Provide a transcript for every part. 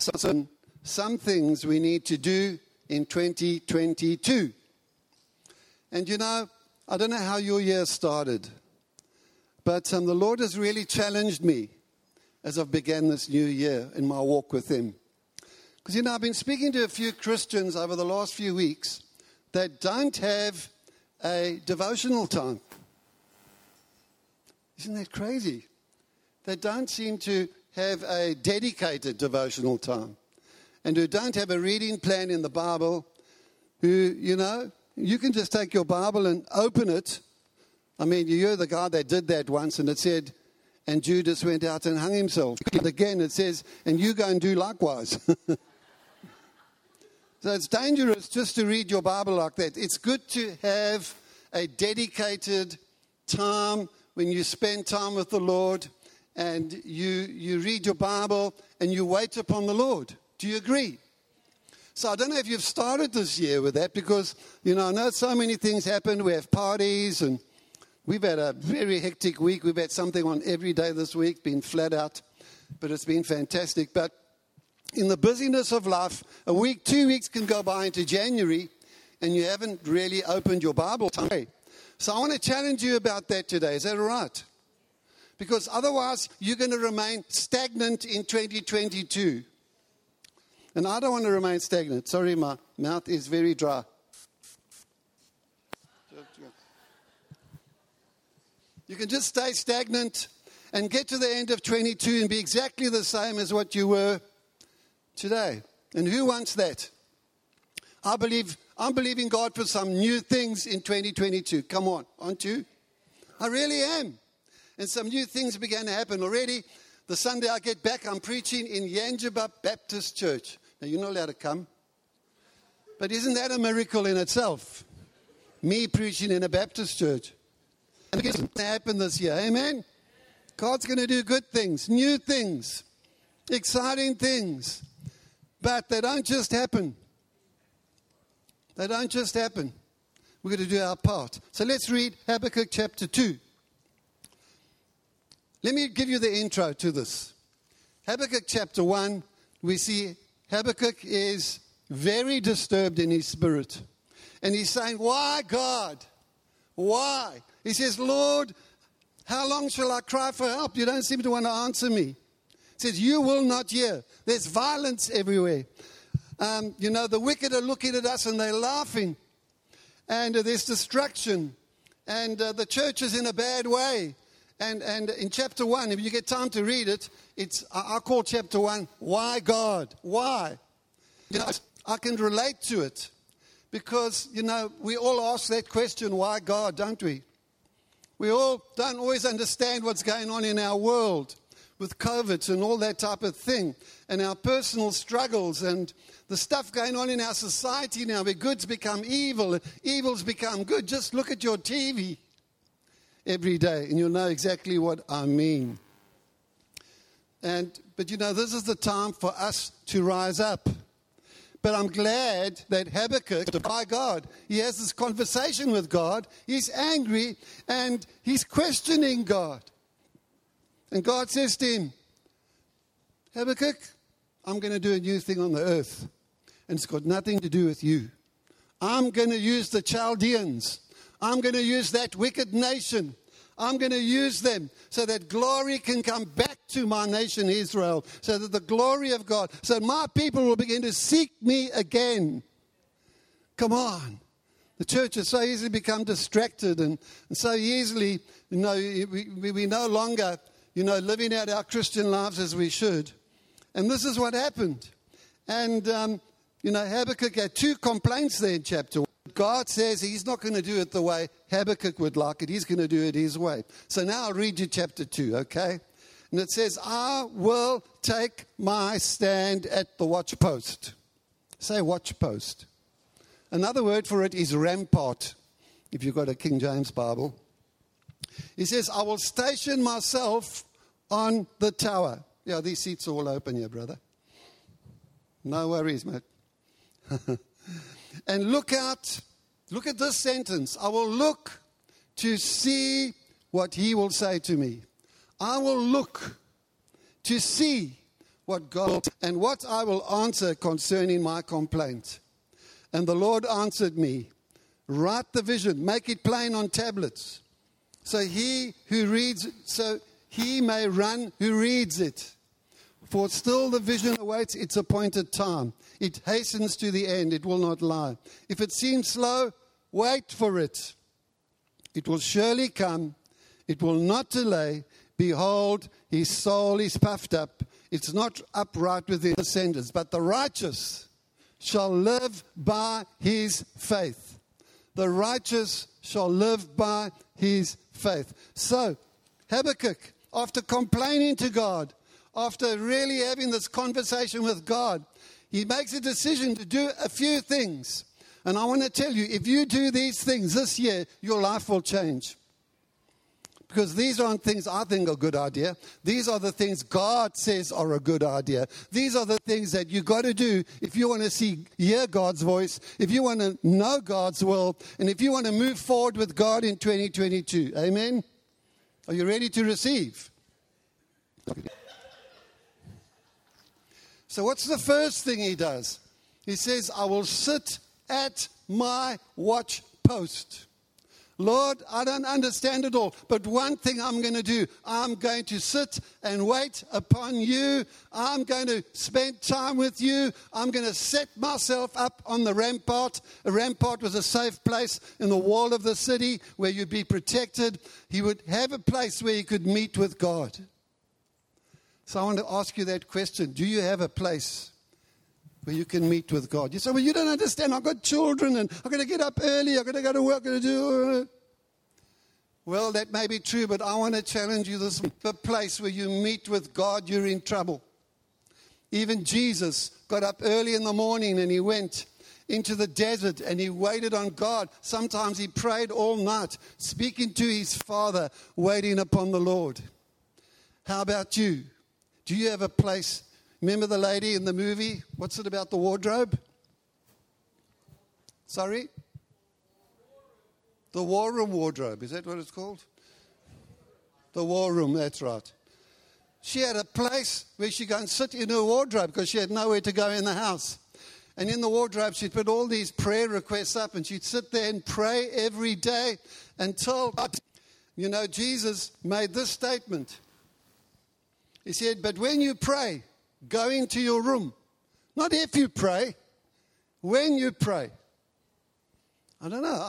some things we need to do in 2022. And you know, I don't know how your year started, but the Lord has really challenged me as I've began this new year in my walk with Him. Because, you know, I've been speaking to a few Christians over the last few weeks that don't have a devotional time. Isn't that crazy? They don't seem to have a dedicated devotional time, and who don't have a reading plan in the Bible, who, you know, you can just take your Bible and open it. I mean, you're the guy that did that once, and it said, and Judas went out and hung himself. And again, it says, and you go and do likewise. So it's dangerous just to read your Bible like that. It's good to have a dedicated time when you spend time with the Lord, and you read your Bible and you wait upon the Lord. Do you agree? So I don't know if you've started this year with that, because, you know, I know so many things happen. We have parties, and we've had a very hectic week. We've had something on every day this week, been flat out, but it's been fantastic. But in the busyness of life, a week, 2 weeks can go by into January, and you haven't really opened your Bible time. So I want to challenge you about that today. Is that all right? Because otherwise, you're going to remain stagnant in 2022. And I don't want to remain stagnant. Sorry, my mouth is very dry. You can just stay stagnant and get to the end of 22 and be exactly the same as what you were today. And who wants that? I'm believing God for some new things in 2022. Come on, aren't you? I really am. And some new things began to happen already. The Sunday I get back, I'm preaching in Yangebup Baptist Church. Now, you're not allowed to come. But isn't that a miracle in itself? Me preaching in a Baptist church. And it's going to happen this year. Amen? God's going to do good things, new things, exciting things. But they don't just happen. They don't just happen. We're going to do our part. So let's read Habakkuk chapter 2. Let me give you the intro to this. Habakkuk chapter 1, we see Habakkuk is very disturbed in his spirit. And he's saying, why, God? Why? He says, Lord, how long shall I cry for help? You don't seem to want to answer me. He says, you will not hear. There's violence everywhere. You know, the wicked are looking at us and they're laughing. And there's destruction. And the church is in a bad way. And in chapter 1, if you get time to read it, I call chapter 1, why God? Why? You know, I can relate to it. Because, you know, we all ask that question, why God, don't we? We all don't always understand what's going on in our world with COVID and all that type of thing, and our personal struggles and the stuff going on in our society now where goods become evil, evils become good. Just look at your TV every day and you'll know exactly what I mean. But you know, this is the time for us to rise up. But I'm glad that Habakkuk, by God, he has this conversation with God. He's angry and he's questioning God. And God says to him, Habakkuk, I'm going to do a new thing on the earth. And it's got nothing to do with you. I'm going to use the Chaldeans. I'm going to use that wicked nation. I'm going to use them so that glory can come back to my nation Israel, so that the glory of God, so my people will begin to seek me again. Come on. The church has so easily become distracted and so easily, you know, we no longer, you know, living out our Christian lives as we should. And this is what happened. And, you know, Habakkuk had 2 complaints there in chapter 1. God says he's not going to do it the way Habakkuk would like it. He's going to do it his way. So now I'll read you chapter 2, okay? And it says, I will take my stand at the watchpost. Say watchpost. Another word for it is rampart, if you've got a King James Bible. He says, I will station myself on the tower. Yeah, these seats are all open here, brother. No worries, mate. And look at this sentence. I will look to see what he will say to me. I will look to see what God and what I will answer concerning my complaint. And the Lord answered me, write the vision, make it plain on tablets, so he may run who reads it. For still the vision awaits its appointed time. It hastens to the end, it will not lie. If it seems slow, wait for it. It will surely come, it will not delay. Behold, his soul is puffed up. It's not upright within the sentence, but the righteous shall live by his faith. The righteous shall live by his faith. So, Habakkuk, after complaining to God, after really having this conversation with God, he makes a decision to do a few things. And I want to tell you, if you do these things this year, your life will change. Because these aren't things I think are a good idea. These are the things God says are a good idea. These are the things that you got to do if you want to hear God's voice, if you want to know God's will, and if you want to move forward with God in 2022. Amen? Are you ready to receive? So what's the first thing he does? He says, I will sit at my watch post. Lord, I don't understand it all, but one thing I'm going to do, I'm going to sit and wait upon you. I'm going to spend time with you. I'm going to set myself up on the rampart. A rampart was a safe place in the wall of the city where you'd be protected. He would have a place where you could meet with God. So I want to ask you that question. Do you have a place where you can meet with God? You say, well, you don't understand. I've got children and I've got to get up early. I've got to go to work. I've got to do... Well, that may be true, but I want to challenge you this. The place where you meet with God, you're in trouble. Even Jesus got up early in the morning and he went into the desert and he waited on God. Sometimes he prayed all night, speaking to his Father, waiting upon the Lord. How about you? Do you have a place? Remember the lady in the movie? What's it about the wardrobe? Sorry? The War Room wardrobe. Is that what it's called? The War Room, that's right. She had a place where she go and sit in her wardrobe because she had nowhere to go in the house. And in the wardrobe, she'd put all these prayer requests up and she'd sit there and pray every day until, you know, Jesus made this statement. He said, but when you pray, go into your room. Not if you pray, when you pray. I don't know.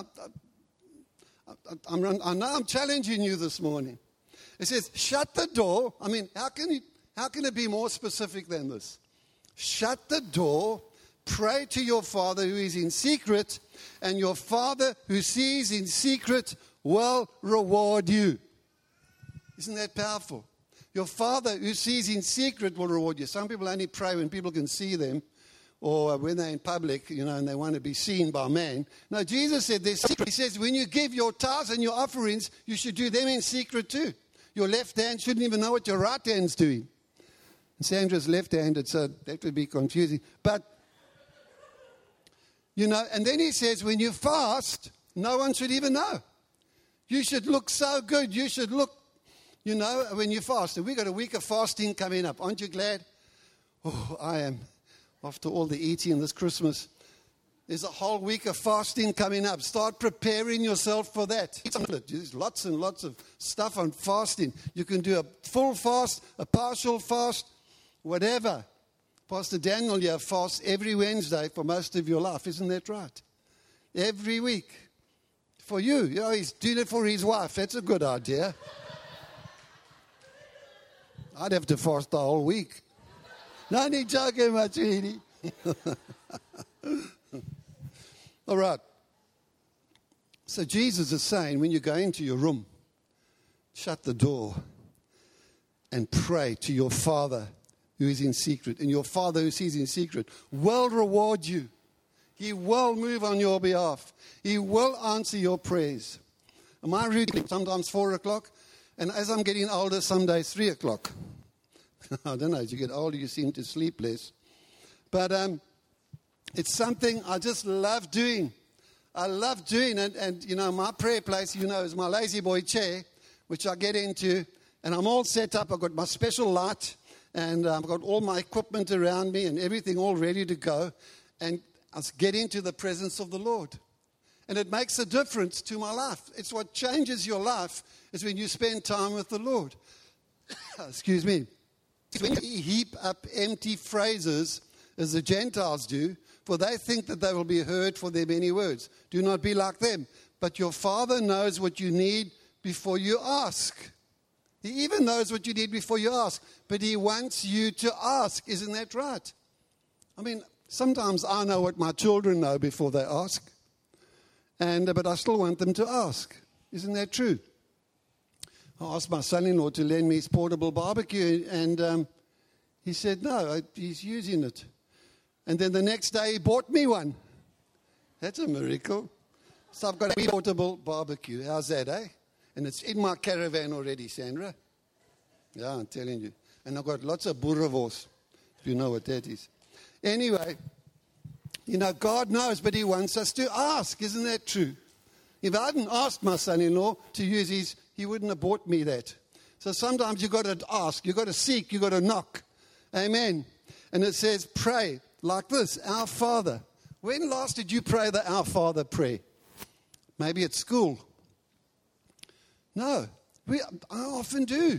I know I'm challenging you this morning. It says, shut the door. I mean, how can it be more specific than this? Shut the door, pray to your Father who is in secret, and your Father who sees in secret will reward you. Isn't that powerful? Your Father who sees in secret will reward you. Some people only pray when people can see them or when they're in public, you know, and they want to be seen by man. No, Jesus said there's secret. He says when you give your tithes and your offerings, you should do them in secret too. Your left hand shouldn't even know what your right hand's doing. And Sandra's left-handed, so that would be confusing. But, you know, and then he says when you fast, no one should even know. You should look so good. You should look, you know, when you fast. And we've got a week of fasting coming up. Aren't you glad? Oh, I am. After all the eating this Christmas, there's a whole week of fasting coming up. Start preparing yourself for that. There's lots and lots of stuff on fasting. You can do a full fast, a partial fast, whatever. Pastor Daniel here fasts every Wednesday for most of your life. Isn't that right? Every week. For you. You know, he's doing it for his wife. That's a good idea. I'd have to fast the whole week. No need joking, my sweetie. All right. So Jesus is saying when you go into your room, shut the door and pray to your Father who is in secret. And your Father who sees in secret will reward you. He will move on your behalf. He will answer your prayers. And my routine, sometimes 4 o'clock. And as I'm getting older, some days 3 o'clock. I don't know, as you get older, you seem to sleep less. But it's something I just love doing. I love doing it. And, you know, my prayer place, you know, is my lazy boy chair, which I get into. And I'm all set up. I've got my special light. and I've got all my equipment around me and everything all ready to go, and I get into the presence of the Lord. And it makes a difference to my life. It's what changes your life is when you spend time with the Lord. Excuse me. When you heap up empty phrases, as the Gentiles do, for they think that they will be heard for their many words. Do not be like them. But your Father knows what you need before you ask. He even knows what you need before you ask. But He wants you to ask. Isn't that right? I mean, sometimes I know what my children know before they ask. But I still want them to ask. Isn't that true? I asked my son-in-law to lend me his portable barbecue, and he said no, he's using it. And then the next day he bought me one. That's a miracle. So I've got a portable barbecue. How's that, eh? And it's in my caravan already, Sandra. Yeah, I'm telling you. And I've got lots of boerewors, if you know what that is. Anyway, you know, God knows, but He wants us to ask. Isn't that true? If I hadn't asked my son-in-law to use his, he wouldn't have bought me that. So sometimes you've got to ask, you've got to seek, you've got to knock. Amen. And it says, pray like this, Our Father. When last did you pray the Our Father prayer? Maybe at school. No, I often do.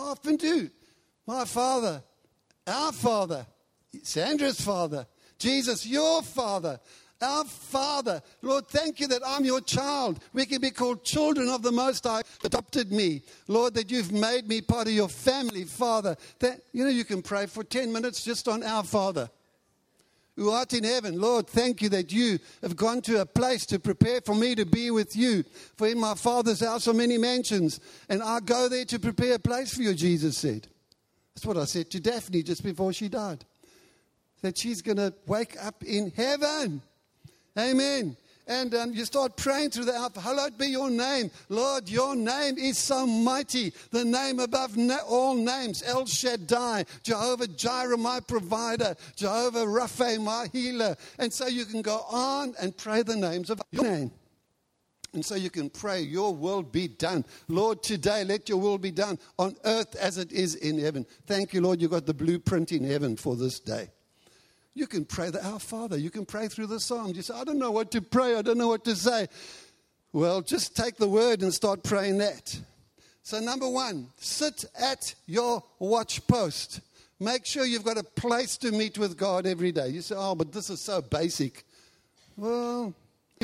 My Father, our Father, Sandra's Father, Jesus, your Father, our Father. Lord, thank you that I'm your child. We can be called children of the Most High. Adopted me. Lord, that you've made me part of your family, Father. That, you can pray for 10 minutes just on our Father who art in heaven. Lord, thank you that you have gone to a place to prepare for me to be with you. For in my Father's house are many mansions, and I go there to prepare a place for you, Jesus said. That's what I said to Daphne just before she died. That she's going to wake up in heaven. Amen. And you start praying through the Alpha. Hallowed be your name. Lord, your name is so mighty. The name above all names. El Shaddai. Jehovah Jireh, my provider. Jehovah Rapha, my healer. And so you can go on and pray the names of your name. And so you can pray, your will be done. Lord, today let your will be done on earth as it is in heaven. Thank you, Lord, you got the blueprint in heaven for this day. You can pray the Our Father. You can pray through the Psalms. You say, I don't know what to pray. I don't know what to say. Well, just take the word and start praying that. So number one, sit at your watch post. Make sure you've got a place to meet with God every day. You say, oh, but this is so basic. Well,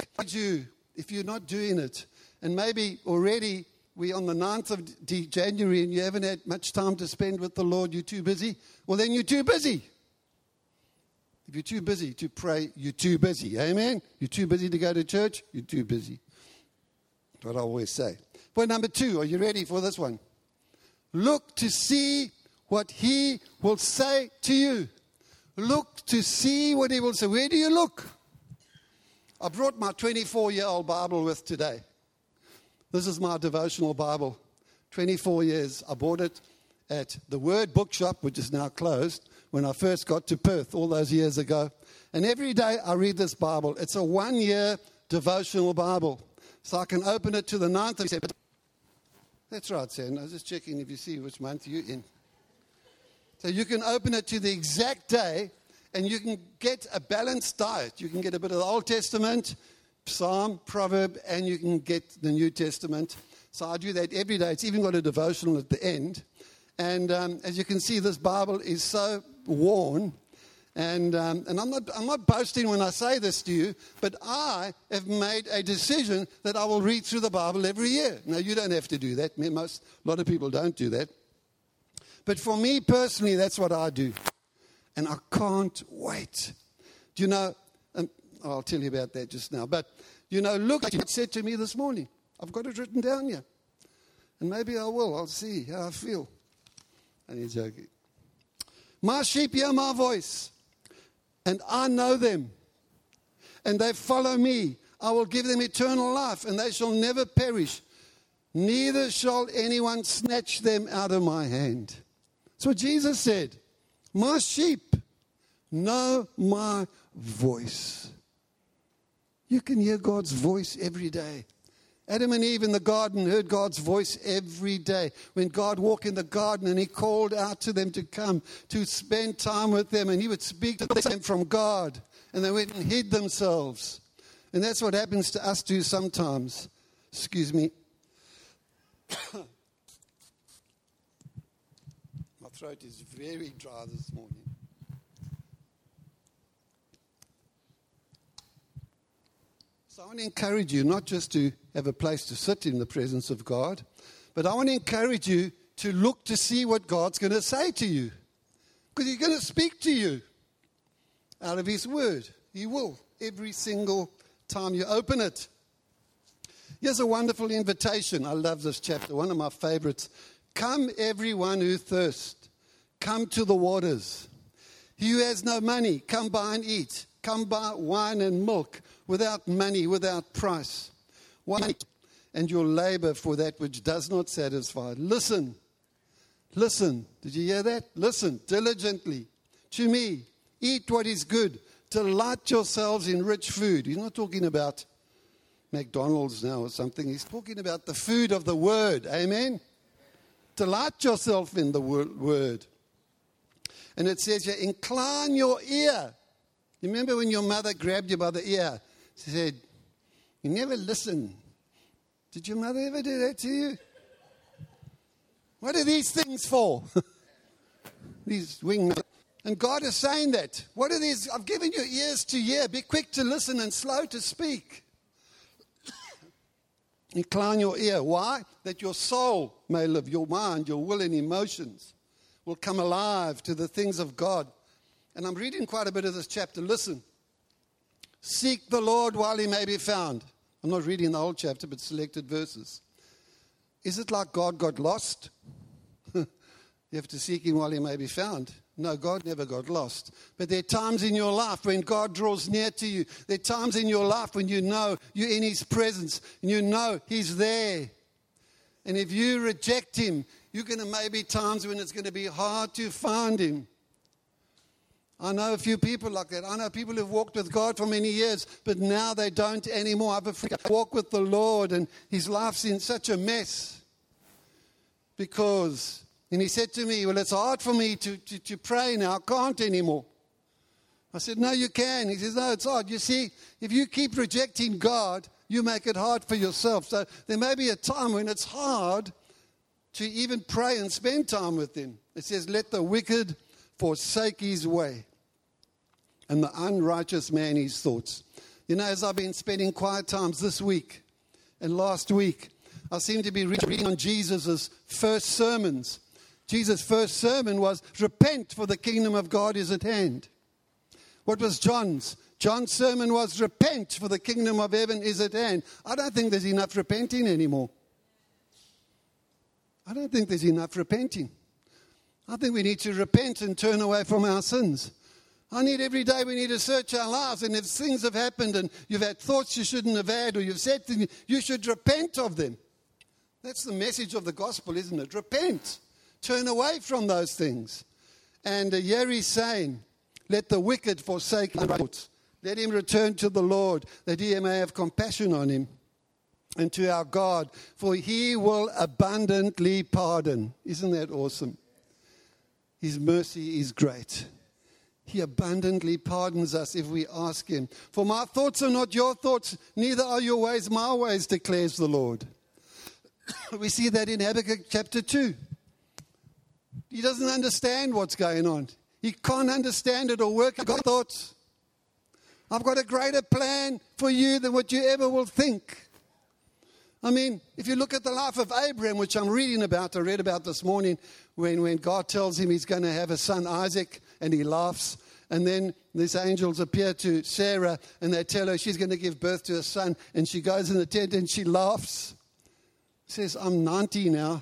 if you're not doing it, and maybe already we're on the 9th of January and you haven't had much time to spend with the Lord, you're too busy, well, then you're too busy. If you're too busy to pray, you're too busy. Amen? You're too busy to go to church, you're too busy. That's what I always say. Point number 2, are you ready for this one? Look to see what He will say to you. Look to see what He will say. Where do you look? I brought my 24-year-old Bible with today. This is my devotional Bible. 24 years. I bought it at the Word Bookshop, which is now closed, when I first got to Perth all those years ago. And every day I read this Bible. It's a 1-year devotional Bible. So I can open it to the 9th of December. That's right, Sam. I was just checking if you see which month you're in. So you can open it to the exact day, and you can get a balanced diet. You can get a bit of the Old Testament, Psalm, Proverb, and you can get the New Testament. So I do that every day. It's even got a devotional at the end. And as you can see, this Bible is so worn. And I'm not boasting when I say this to you, but I have made a decision that I will read through the Bible every year. Now, you don't have to do that. A lot of people don't do that. But for me personally, that's what I do. And I can't wait. Do you know, and I'll tell you about that just now. But, look, it said to me this morning. I've got it written down here. And maybe I will. I'll see how I feel. And he's joking. My sheep hear my voice, and I know them, and they follow me. I will give them eternal life, and they shall never perish. Neither shall anyone snatch them out of my hand. That's what Jesus said. My sheep know my voice. You can hear God's voice every day. Adam and Eve in the garden heard God's voice every day. When God walked in the garden and he called out to them to come, to spend time with them, and he would speak to them from God. And they went and hid themselves. And that's what happens to us too sometimes. Excuse me. My throat is very dry this morning. So I want to encourage you not just to have a place to sit in the presence of God, but I want to encourage you to look to see what God's going to say to you. Because he's going to speak to you out of his word. He will, every single time you open it. Here's a wonderful invitation. I love this chapter, one of my favorites. Come, everyone who thirsts, come to the waters. He who has no money, come buy and eat. Come buy wine and milk without money, without price. Wine and your labor for that which does not satisfy. Listen. Listen. Did you hear that? Listen diligently to me. Eat what is good. Delight yourselves in rich food. He's not talking about McDonald's now or something. He's talking about the food of the word. Amen? Delight yourself in the word. And it says here, incline your ear. You remember when your mother grabbed you by the ear? She said, you never listen. Did your mother ever do that to you? What are these things for? These wings. And God is saying that. What are these? I've given you ears to hear. Be quick to listen and slow to speak. Incline your ear. Why? That your soul may live. Your mind, your will and emotions will come alive to the things of God. And I'm reading quite a bit of this chapter. Listen. Seek the Lord while he may be found. I'm not reading the whole chapter, but selected verses. Is it like God got lost? You have to seek him while he may be found. No, God never got lost. But there are times in your life when God draws near to you. There are times in your life when you know you're in his presence and you know he's there. And if you reject him, you're going to maybe times when it's going to be hard to find him. I know a few people like that. I know people who've walked with God for many years, but now they don't anymore. I have a friend walk with the Lord, and his life's in such a mess. And he said to me, well, it's hard for me to pray now. I can't anymore. I said, no, you can. He says, no, it's hard. You see, if you keep rejecting God, you make it hard for yourself. So there may be a time when it's hard to even pray and spend time with him. It says, let the wicked forsake his way, and the unrighteous man his thoughts. You know, as I've been spending quiet times this week and last week, I seem to be reading on Jesus' first sermons. Jesus' first sermon was, repent, for the kingdom of God is at hand. What was John's? John's sermon was, repent, for the kingdom of heaven is at hand. I don't think there's enough repenting anymore. I don't think there's enough repenting. I think we need to repent and turn away from our sins. Every day we need to search our lives, and if things have happened and you've had thoughts you shouldn't have had, or you've said things, you should repent of them. That's the message of the gospel, isn't it? Repent. Turn away from those things. And here he's saying, let the wicked forsake his thoughts. Let him return to the Lord, that he may have compassion on him, and to our God, for he will abundantly pardon. Isn't that awesome? His mercy is great. He abundantly pardons us if we ask him. For my thoughts are not your thoughts, neither are your ways my ways, declares the Lord. We see that in Habakkuk chapter 2. He doesn't understand what's going on. He can't understand it or work out God's thoughts. I've got a greater plan for you than what you ever will think. If you look at the life of Abraham, which I'm reading about, I read about this morning, when God tells him he's going to have a son, Isaac, and he laughs. And then these angels appear to Sarah, and they tell her she's going to give birth to a son. And she goes in the tent and she laughs. Says, I'm 90 now.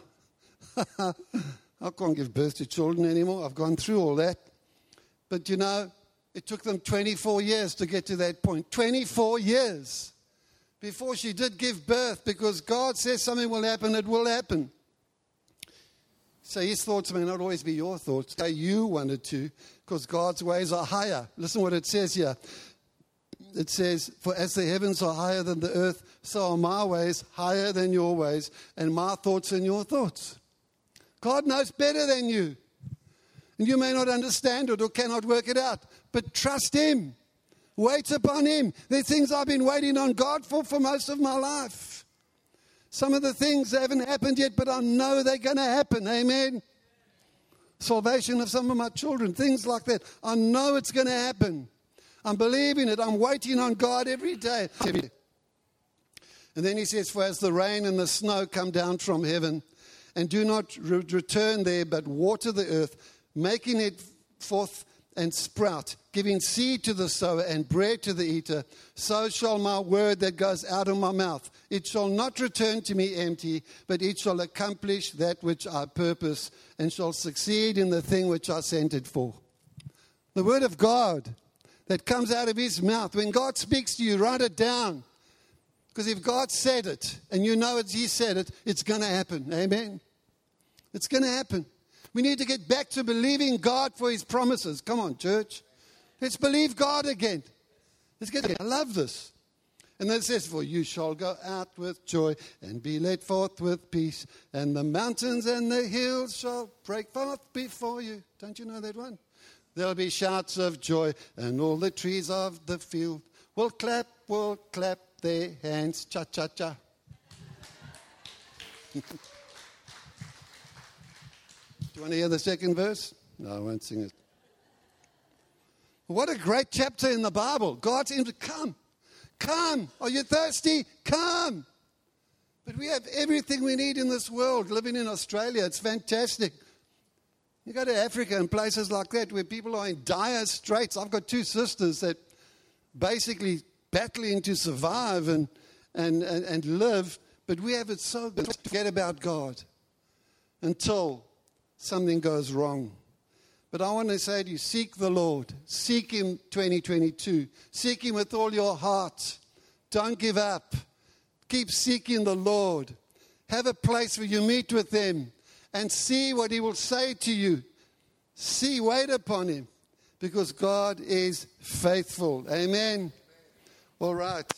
I can't give birth to children anymore. I've gone through all that. But it took them 24 years to get to that point. 24 years before she did give birth, because God says something will happen, it will happen. So his thoughts may not always be your thoughts. You wanted to, because God's ways are higher. Listen what it says here. it says, for as the heavens are higher than the earth, so are my ways higher than your ways, and my thoughts than your thoughts. God knows better than you. And you may not understand it or cannot work it out, but trust Him. Wait upon Him. There are things I've been waiting on God for most of my life. Some of the things haven't happened yet, but I know they're going to happen. Amen. Salvation of some of my children, things like that. I know it's going to happen. I'm believing it. I'm waiting on God every day. And then he says, for as the rain and the snow come down from heaven, and do not return there, but water the earth, making it forth and sprout, giving seed to the sower and bread to the eater, so shall my word that goes out of my mouth. It shall not return to me empty, but it shall accomplish that which I purpose, and shall succeed in the thing which I sent it for. The word of God that comes out of His mouth, when God speaks to you, write it down. Because if God said it, and you know He said it, it's going to happen. Amen? It's going to happen. We need to get back to believing God for His promises. Come on, church. Let's believe God again. Let's get it. I love this. And then it says, for you shall go out with joy and be led forth with peace. And the mountains and the hills shall break forth before you. Don't you know that one? There'll be shouts of joy, and all the trees of the field will clap their hands. Cha-cha-cha. Do you want to hear the second verse? No, I won't sing it. What a great chapter in the Bible. God seems to come. Come. Are you thirsty? Come. But we have everything we need in this world. Living in Australia, it's fantastic. You go to Africa and places like that where people are in dire straits. I've got two sisters that basically battling to survive and live. But we have it so good to forget about God until something goes wrong. But I want to say to you, seek the Lord. Seek Him 2022. Seek Him with all your heart. Don't give up. Keep seeking the Lord. Have a place where you meet with Him and see what He will say to you. Wait upon Him, because God is faithful. Amen. All right.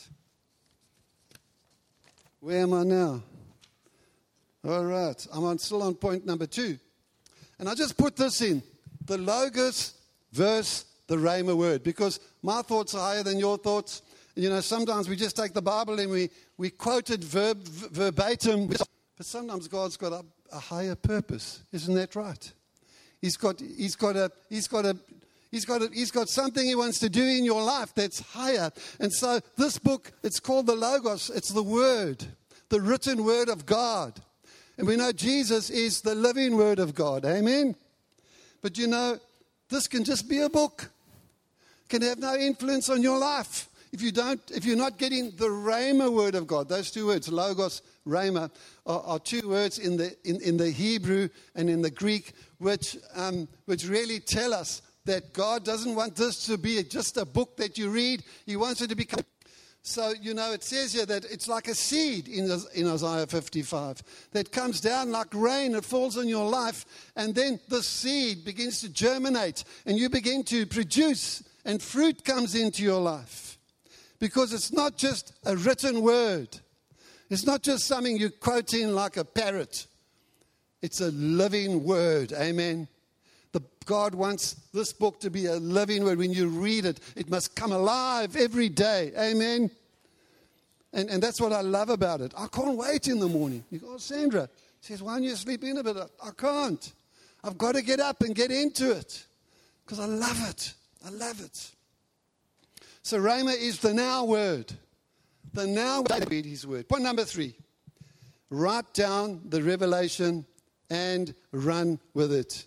Where am I now? All right. Still on point number 2. And I just put this in. The Logos verse the Rhema word. Because my thoughts are higher than your thoughts. You know, sometimes we just take the Bible and we quote it verbatim. But sometimes God's got a higher purpose. Isn't that right? He's got something He wants to do in your life that's higher. And so this book, it's called the Logos. It's the Word, the written Word of God. And we know Jesus is the living Word of God. Amen? But you know, this can just be a book. It can have no influence on your life. If you're not getting the Rhema Word of God, those two words, Logos, Rhema, are two words in the Hebrew and in the Greek, which really tell us that God doesn't want this to be just a book that you read. He wants it to become. So, you know, it says here that it's like a seed in Isaiah 55 that comes down like rain. It falls on your life, and then the seed begins to germinate, and you begin to produce, and fruit comes into your life. Because it's not just a written word. It's not just something you quote in like a parrot. It's a living word. Amen. God wants this book to be a living word. When you read it, it must come alive every day. Amen. And that's what I love about it. I can't wait in the morning. You go, Sandra says, why don't you sleep in a bit? I can't. I've got to get up and get into it. Because I love it. I love it. So Rhema is the now word. The now word, read His word. Point number 3. Write down the revelation and run with it.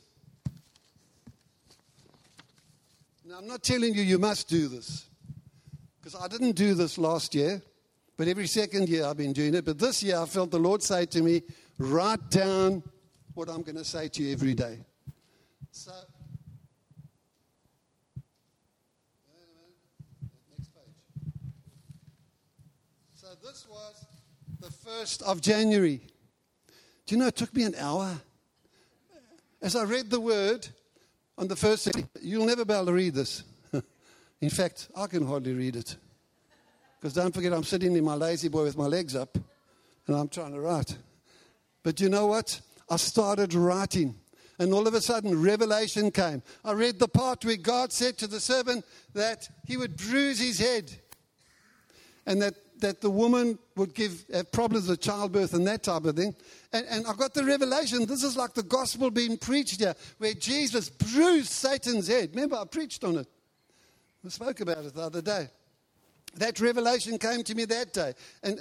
Now, I'm not telling you must do this. Because I didn't do this last year. But every second year I've been doing it. But this year I felt the Lord say to me, write down what I'm going to say to you every day. So, next page. So this was the 1st of January. Do you know, it took me an hour. As I read the word on the first, you'll never be able to read this. In fact, I can hardly read it. Because don't forget, I'm sitting in my lazy boy with my legs up, and I'm trying to write. But you know what? I started writing, and all of a sudden, revelation came. I read the part where God said to the servant that he would bruise his head, and that the woman would have problems with childbirth and that type of thing. And I got the revelation. This is like the gospel being preached here, where Jesus bruised Satan's head. Remember, I preached on it. I spoke about it the other day. That revelation came to me that day.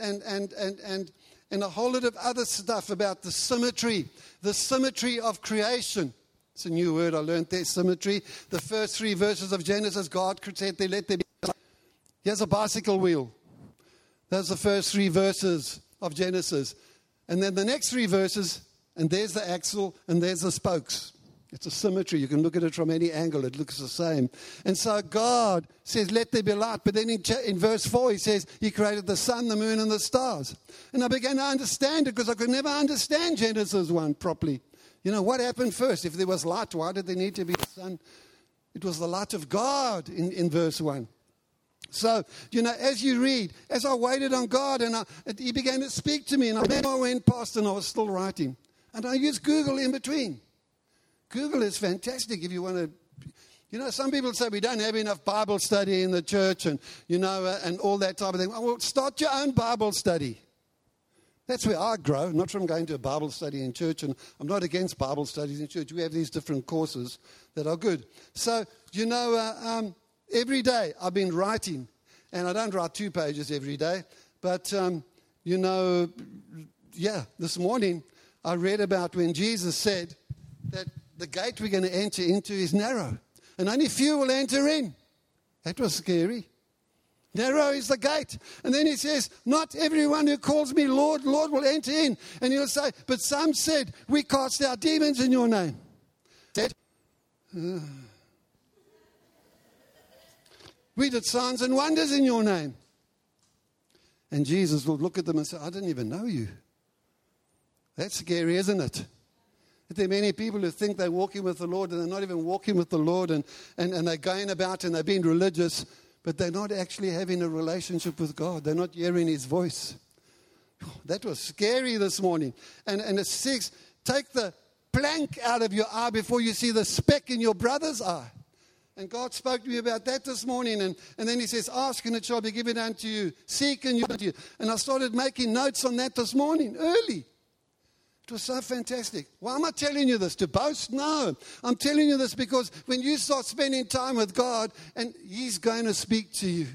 And a whole lot of other stuff about the symmetry of creation. It's a new word I learned there, symmetry. The first 3 verses of Genesis, God said, let there be. Here's a bicycle wheel. Those are the first 3 verses of Genesis. And then the next 3 verses, and there's the axle, and there's the spokes. It's a symmetry. You can look at it from any angle. It looks the same. And so God says, let there be light. But then in verse 4, he says, he created the sun, the moon, and the stars. And I began to understand it because I could never understand Genesis 1 properly. You know, what happened first? If there was light, why did there need to be the sun? It was the light of God in verse 1. So, you know, as you read, as I waited on God, and he began to speak to me, and I went past and I was still writing. And I used Google in between. Google is fantastic if you want to. You know, some people say we don't have enough Bible study in the church and, you know, and all that type of thing. Well, start your own Bible study. That's where I grow, not from going to a Bible study in church. And I'm not against Bible studies in church. We have these different courses that are good. So, you know, every day I've been writing. And I don't write 2 pages every day. But, you know, this morning I read about when Jesus said that the gate we're going to enter into is narrow, and only few will enter in. That was scary. Narrow is the gate. And then he says, not everyone who calls me Lord, Lord will enter in. And he'll say, but some said, we cast out demons in your name. We did signs and wonders in your name. And Jesus will look at them and say, I didn't even know you. That's scary, isn't it? There are many people who think they're walking with the Lord and they're not even walking with the Lord, and they're going about and they're being religious, but they're not actually having a relationship with God. They're not hearing his voice. That was scary this morning. And it says, take the plank out of your eye before you see the speck in your brother's eye. And God spoke to me about that this morning. And then he says, ask and it shall be given unto you. Seek and you unto you. And I started making notes on that this morning, early. It was so fantastic. Why am I telling you this? To boast? No. I'm telling you this because when you start spending time with God, and he's going to speak to you.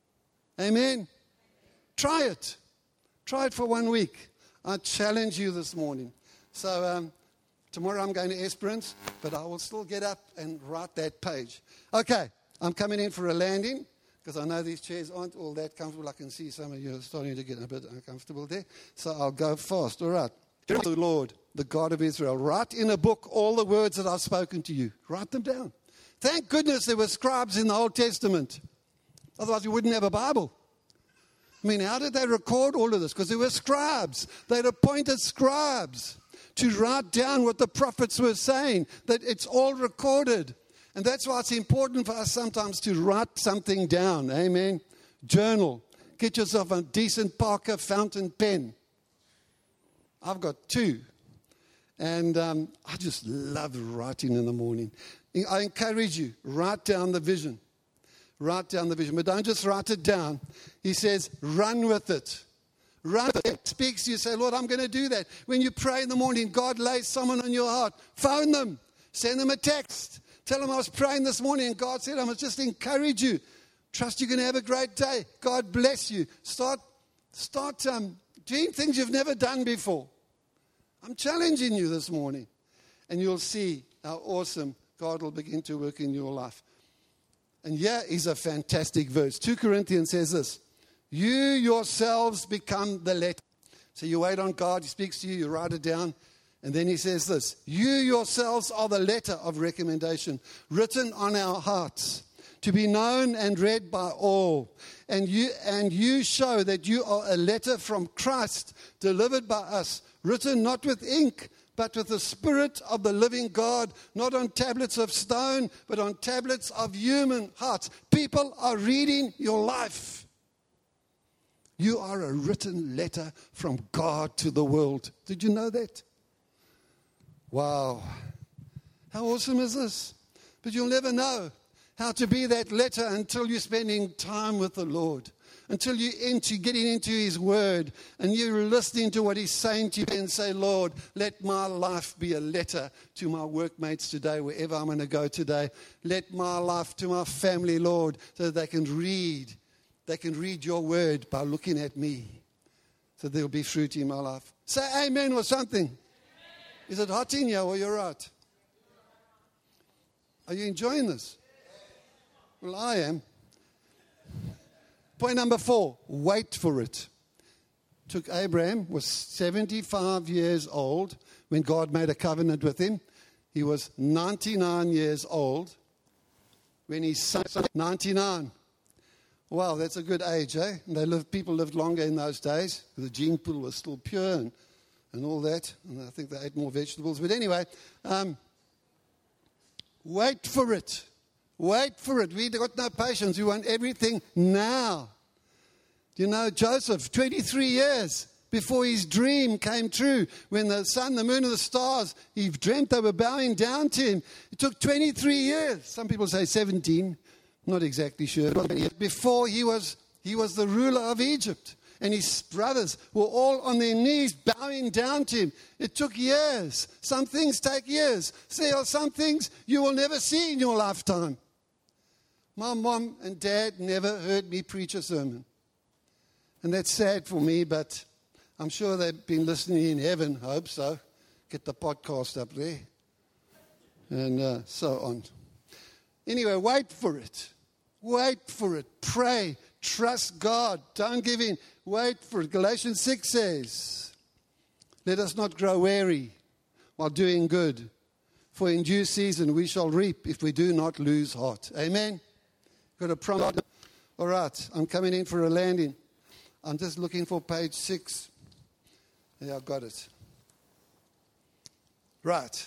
Amen? Try it. Try it for 1 week. I challenge you this morning. So tomorrow I'm going to Esperance, but I will still get up and write that page. Okay, I'm coming in for a landing because I know these chairs aren't all that comfortable. I can see some of you are starting to get a bit uncomfortable there. So I'll go fast. All right. The Lord, the God of Israel, write in a book all the words that I've spoken to you. Write them down. Thank goodness there were scribes in the Old Testament. Otherwise, we wouldn't have a Bible. I mean, how did they record all of this? Because there were scribes. They'd appointed scribes to write down what the prophets were saying, that it's all recorded. And that's why it's important for us sometimes to write something down. Amen. Journal. Get yourself a decent Parker fountain pen. I've got 2. And I just love writing in the morning. I encourage you, write down the vision. Write down the vision. But don't just write it down. He says, run with it. Run with it. Speaks to you, say, Lord, I'm going to do that. When you pray in the morning, God lays someone on your heart. Phone them. Send them a text. Tell them I was praying this morning and God said, I must just encourage you. Trust you're going to have a great day. God bless you. Start doing things you've never done before. I'm challenging you this morning. And you'll see how awesome God will begin to work in your life. And here is a fantastic verse. 2 Corinthians says this. You yourselves become the letter. So you wait on God. He speaks to you. You write it down. And then he says this. You yourselves are the letter of recommendation written on our hearts, to be known and read by all. And you show that you are a letter from Christ, delivered by us, written not with ink, but with the Spirit of the living God, not on tablets of stone, but on tablets of human hearts. People are reading your life. You are a written letter from God to the world. Did you know that? Wow. How awesome is this? But you'll never know how to be that letter until you're spending time with the Lord. Until you're getting into His Word and you're listening to what He's saying to you and say, Lord, let my life be a letter to my workmates today, wherever I'm going to go today. Let my life to my family, Lord, so that they can read. They can read your Word by looking at me. So there'll be fruit in my life. Say amen or something. Amen. Is it hot in here or you're right? Are you enjoying this? Well, I am. Point number 4, wait for it. Abraham was 75 years old when God made a covenant with him. He was 99 years old when his son was 99. Wow, that's a good age, eh? And people lived longer in those days. The gene pool was still pure and all that. And I think they ate more vegetables. But anyway, wait for it. Wait for it. We've got no patience. We want everything now. You know, Joseph, 23 years before his dream came true, when the sun, the moon, and the stars, he dreamt they were bowing down to him. It took 23 years. Some people say 17. Not exactly sure. Before he was the ruler of Egypt. And his brothers were all on their knees bowing down to him. It took years. Some things take years. There are some things you will never see in your lifetime. My mom and dad never heard me preach a sermon. And that's sad for me, but I'm sure they've been listening in heaven. I hope so. Get the podcast up there. And so on. Anyway, wait for it. Wait for it. Pray. Trust God. Don't give in. Wait for it. Galatians 6 says, let us not grow weary while doing good, for in due season we shall reap if we do not lose heart. Amen? Got a promise. All right, I'm coming in for a landing. I'm just looking for page 6. Yeah, I've got it. Right.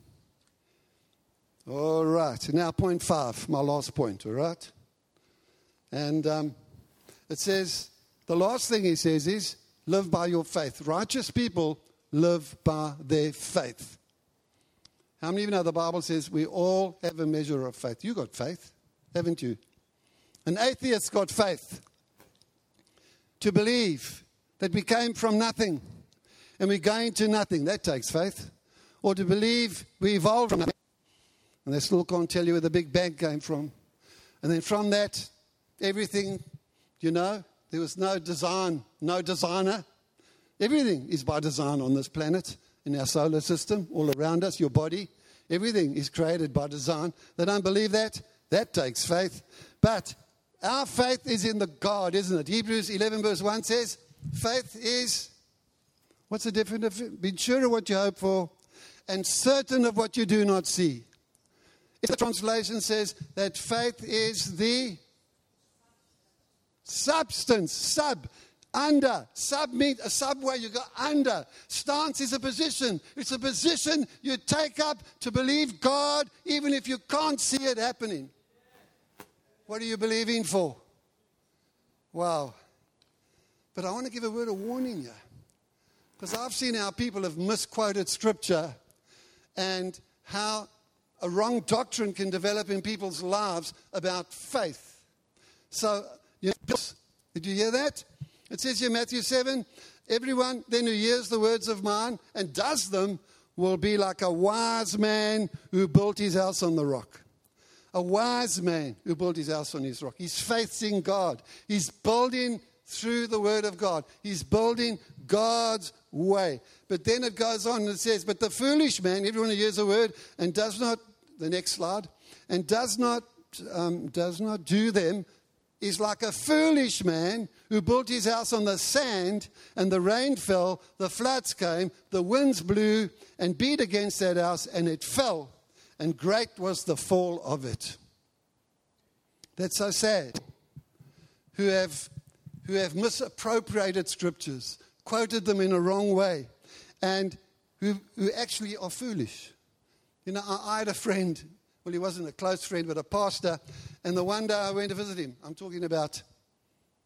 All right. Now, point 5, my last point, all right? And it says, the last thing he says is, live by your faith. Righteous people live by their faith. How many of you know the Bible says we all have a measure of faith? You got faith, haven't you? An atheist got faith. To believe that we came from nothing and we're going to nothing. That takes faith. Or to believe we evolved from nothing. And they still can't tell you where the Big Bang came from. And then from that, everything, you know, there was no design, no designer. Everything is by design on this planet, in our solar system, all around us, your body. Everything is created by design. They don't believe that. That takes faith. But our faith is in the God, isn't it? Hebrews 11 verse 1 says, faith is, what's the definition? Being sure of what you hope for and certain of what you do not see. The translation says that faith is the substance, under. Sub means a subway, you go under. Stance is a position. It's a position you take up to believe God even if you can't see it happening. What are you believing for? Wow. But I want to give a word of warning here. Because I've seen how people have misquoted Scripture and how a wrong doctrine can develop in people's lives about faith. So, did you hear that? It says here, Matthew 7, everyone then who hears the words of mine and does them will be like a wise man who built his house on the rock. A wise man who built his house on his rock. His faith's in God. He's building through the word of God. He's building God's way. But then it goes on and it says, but the foolish man, everyone who hears the word and does not, the next slide, and does not do them, is like a foolish man who built his house on the sand, and the rain fell, the floods came, the winds blew and beat against that house, and it fell. And great was the fall of it. That's so sad. Who have misappropriated scriptures, quoted them in a wrong way, and who actually are foolish. You know, I had a friend, well, he wasn't a close friend, but a pastor, and the one day I went to visit him. I'm talking about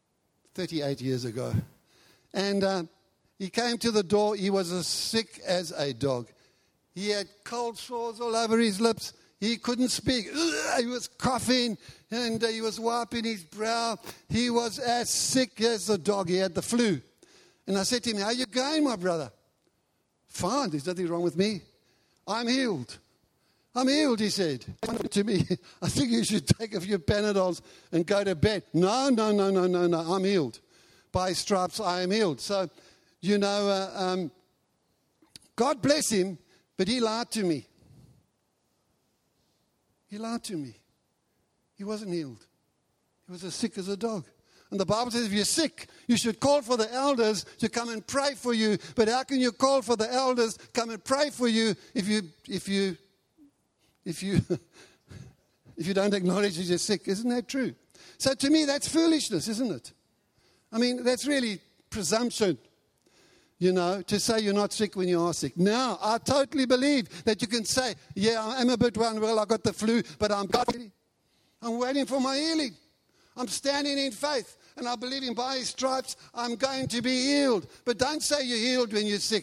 38 years ago. And he came to the door. He was as sick as a dog. He had cold sores all over his lips. He couldn't speak. He was coughing, and he was wiping his brow. He was as sick as a dog. He had the flu. And I said to him, how are you going, my brother? Fine, there's nothing wrong with me. I'm healed. I'm healed, he said to me. I think you should take a few Panadols and go to bed. No, I'm healed. By stripes I am healed. So, God bless him, but he lied to me. He lied to me. He wasn't healed. He was as sick as a dog. And the Bible says if you're sick, you should call for the elders to come and pray for you. But how can you call for the elders to come and pray for you if you don't acknowledge that you're sick? Isn't that true? So to me, that's foolishness, isn't it? I mean, that's really presumption. To say you're not sick when you are sick. Now, I totally believe that you can say, yeah, I'm a bit unwell, I got the flu, but I'm waiting for my healing. I'm standing in faith, and I believe in by his stripes, I'm going to be healed. But don't say you're healed when you're sick.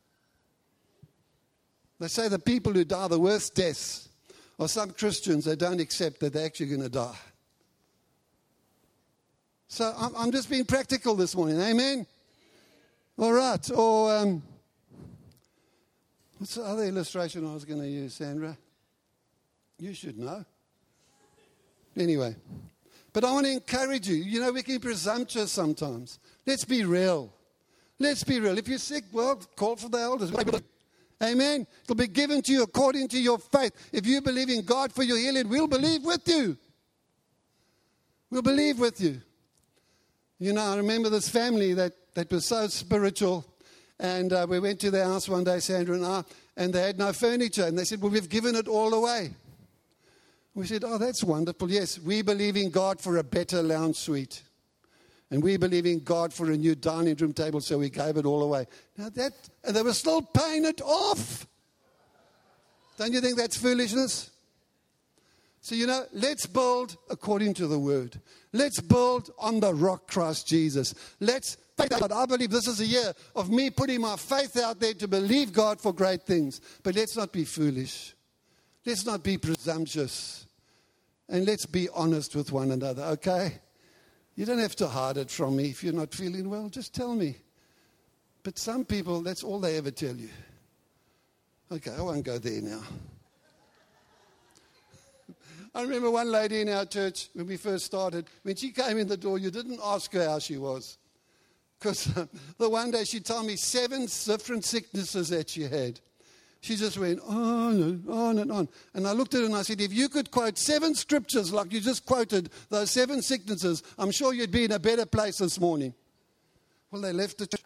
They say the people who die the worst deaths are some Christians that don't accept that they're actually going to die. So I'm just being practical this morning, amen? All right, or what's the other illustration I was going to use, Sandra? You should know. Anyway, but I want to encourage you. We can be presumptuous sometimes. Let's be real. Let's be real. If you're sick, well, call for the elders. Amen. It'll be given to you according to your faith. If you believe in God for your healing, we'll believe with you. We'll believe with you. I remember this family that was so spiritual. And we went to their house one day, Sandra and I, and they had no furniture. And they said, well, we've given it all away. We said, oh, that's wonderful. Yes, we believe in God for a better lounge suite. And we believe in God for a new dining room table, so we gave it all away. Now and they were still paying it off. Don't you think that's foolishness? So, let's build according to the word. Let's build on the rock, Christ Jesus. Let's faith out. I believe this is a year of me putting my faith out there to believe God for great things. But let's not be foolish. Let's not be presumptuous. And let's be honest with one another, okay? You don't have to hide it from me. If you're not feeling well, just tell me. But some people, that's all they ever tell you. Okay, I won't go there now. I remember one lady in our church, when we first started, when she came in the door, you didn't ask her how she was. Because the one day she told me 7 different sicknesses that she had. She just went on and on and on. And I looked at her and I said, if you could quote 7 scriptures like you just quoted, those 7 sicknesses, I'm sure you'd be in a better place this morning. Well, they left the church.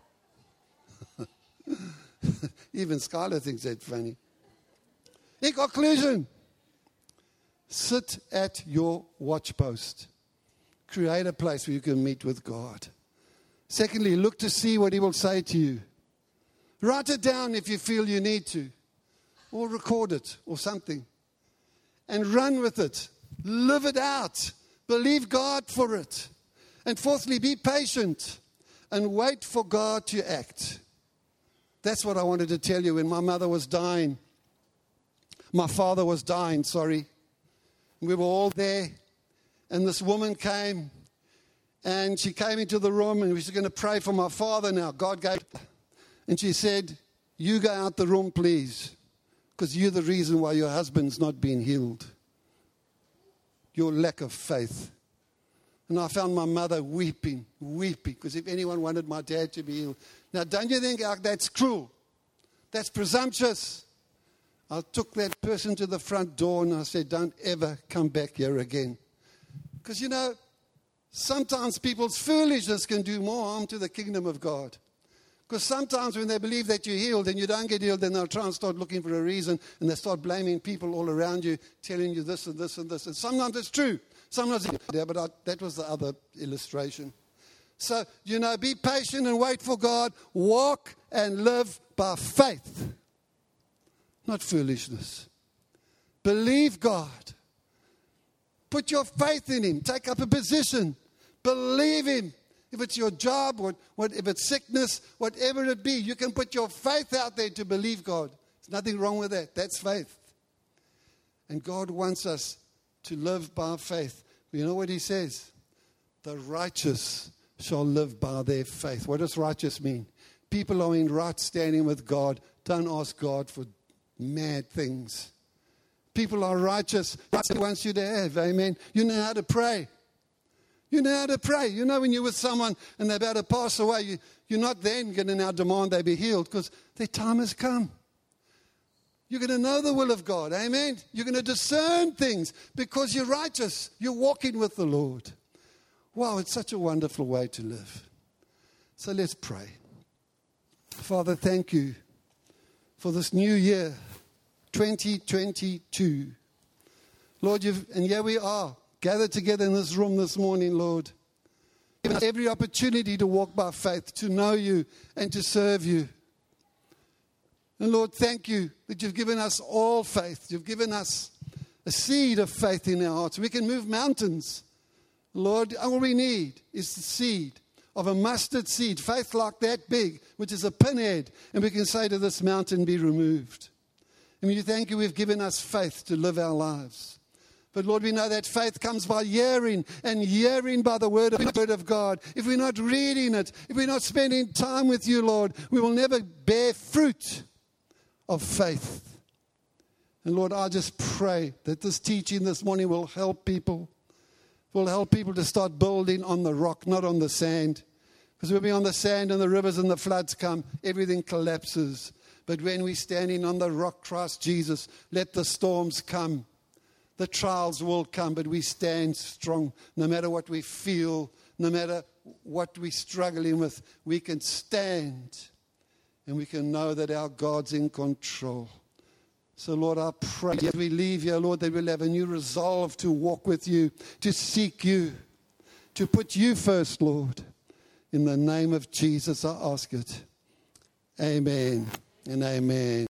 Even Skylar thinks that's funny. In conclusion, sit at your watchpost. Create a place where you can meet with God. Secondly, look to see what he will say to you. Write it down if you feel you need to. Or record it or something. And run with it. Live it out. Believe God for it. And fourthly, be patient and wait for God to act. That's what I wanted to tell you when my mother was dying. My father was dying, sorry. We were all there. And this woman came. And she came into the room and we were going to pray for my father now. God gave her. And she said, you go out the room, please. Because you're the reason why your husband's not being healed. Your lack of faith. And I found my mother weeping. Because if anyone wanted my dad to be healed. Now, don't you think that's cruel? That's presumptuous. I took that person to the front door and I said, don't ever come back here again. Because, sometimes people's foolishness can do more harm to the kingdom of God. Because sometimes when they believe that you're healed and you don't get healed, then they'll try and start looking for a reason and they start blaming people all around you, telling you this and this and this. And sometimes it's true. Sometimes it's but that was the other illustration. So, be patient and wait for God. Walk and live by faith, not foolishness. Believe God. Put your faith in him. Take up a position. Believe Him. If it's your job, if it's sickness, whatever it be, you can put your faith out there to believe God. There's nothing wrong with that. That's faith. And God wants us to live by faith. You know what He says? The righteous shall live by their faith. What does righteous mean? People are in right standing with God. Don't ask God for mad things. People are righteous. That's what He wants you to have. Amen. You know how to pray. You know how to pray. You know when you're with someone and they're about to pass away, you're not then going to now demand they be healed because their time has come. You're going to know the will of God. Amen. You're going to discern things because you're righteous. You're walking with the Lord. Wow, it's such a wonderful way to live. So let's pray. Father, thank you for this new year, 2022. Lord, and here we are, gathered together in this room this morning, Lord. Give us every opportunity to walk by faith, to know you and to serve you. And Lord, thank you that you've given us all faith. You've given us a seed of faith in our hearts. We can move mountains. Lord, all we need is the seed of a mustard seed, faith like that big, which is a pinhead, and we can say to this mountain, be removed. And we thank you, we've given us faith to live our lives. But Lord, we know that faith comes by hearing, and hearing by the word of God. If we're not reading it, if we're not spending time with you, Lord, we will never bear fruit of faith. And Lord, I just pray that this teaching this morning will help people. Will help people to start building on the rock, not on the sand. Because we'll be on the sand and the rivers and the floods come, everything collapses. But when we're standing on the rock, Christ Jesus, let the storms come. The trials will come, but we stand strong. No matter what we feel, no matter what we're struggling with, we can stand. And we can know that our God's in control. So, Lord, I pray as we leave here, Lord, that we'll have a new resolve to walk with you, to seek you, to put you first, Lord. In the name of Jesus, I ask it. Amen and amen.